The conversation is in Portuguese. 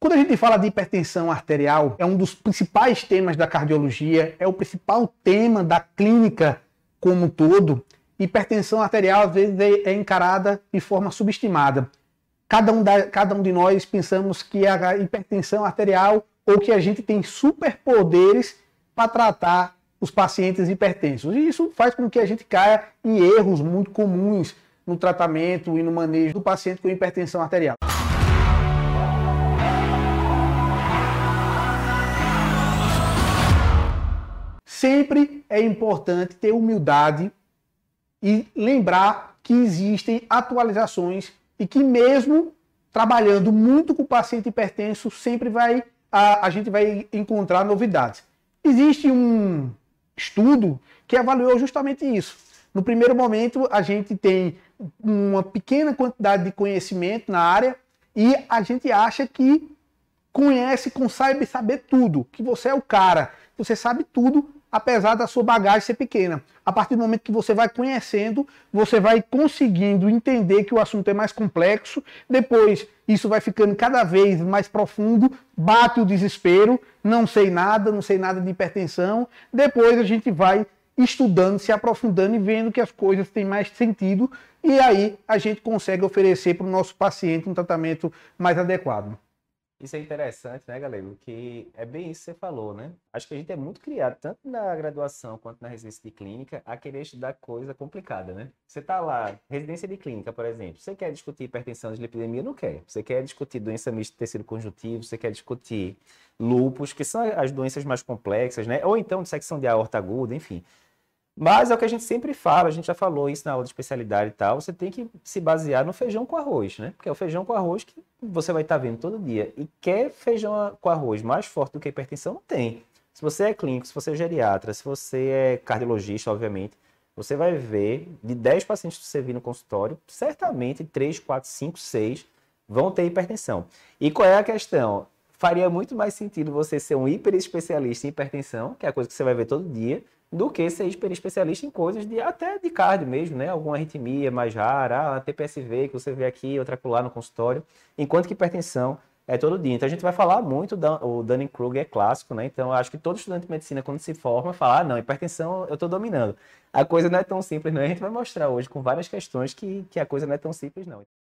Quando a gente fala de hipertensão arterial, é um dos principais temas da cardiologia, é o principal tema da clínica como um todo. Hipertensão arterial, às vezes, é encarada de forma subestimada. Cada um de nós pensamos que a hipertensão arterial ou que a gente tem superpoderes para tratar os pacientes hipertensos. E isso faz com que a gente caia em erros muito comuns no tratamento e no manejo do paciente com hipertensão arterial. Sempre é importante ter humildade e lembrar que existem atualizações e que mesmo trabalhando muito com o paciente hipertenso, sempre a gente vai encontrar novidades. Existe um estudo que avaliou justamente isso. No primeiro momento, a gente tem uma pequena quantidade de conhecimento na área e a gente acha que consegue saber tudo, que você é o cara, você sabe tudo, apesar da sua bagagem ser pequena. A partir do momento que você vai conhecendo, você vai conseguindo entender que o assunto é mais complexo, depois isso vai ficando cada vez mais profundo, bate o desespero, não sei nada de hipertensão, depois a gente vai estudando, se aprofundando e vendo que as coisas têm mais sentido, e aí a gente consegue oferecer para o nosso paciente um tratamento mais adequado. Isso é interessante, né, Galego? Que é bem isso que você falou, né? Acho que a gente é muito criado, tanto na graduação quanto na residência de clínica, a querer estudar coisa complicada, né? Você tá lá, residência de clínica, por exemplo, você quer discutir hipertensão, dislipidemia? Não quer. Você quer discutir doença mista de tecido conjuntivo, você quer discutir lúpus, que são as doenças mais complexas, né? Ou então dissecção de aorta aguda, enfim. Mas é o que a gente sempre fala, a gente já falou isso na aula de especialidade e tal, você tem que se basear no feijão com arroz, né? Porque é o feijão com arroz que você vai estar vendo todo dia. E quer feijão com arroz mais forte do que a hipertensão? Não tem. Se você é clínico, se você é geriatra, se você é cardiologista, obviamente, você vai ver, de 10 pacientes que você vir no consultório, certamente 3, 4, 5, 6 vão ter hipertensão. E qual é a questão? Faria muito mais sentido você ser um hiperespecialista em hipertensão, que é a coisa que você vai ver todo dia, do que ser hiperespecialista em coisas até de cardio mesmo, né? Alguma arritmia mais rara, TPSV que você vê aqui, outra acolá no consultório, enquanto que hipertensão é todo dia. Então a gente vai falar muito, o Dunning-Kruger é clássico, né? Então eu acho que todo estudante de medicina, quando se forma, fala, não, hipertensão eu estou dominando. A coisa não é tão simples, não. A gente vai mostrar hoje com várias questões que a coisa não é tão simples, não.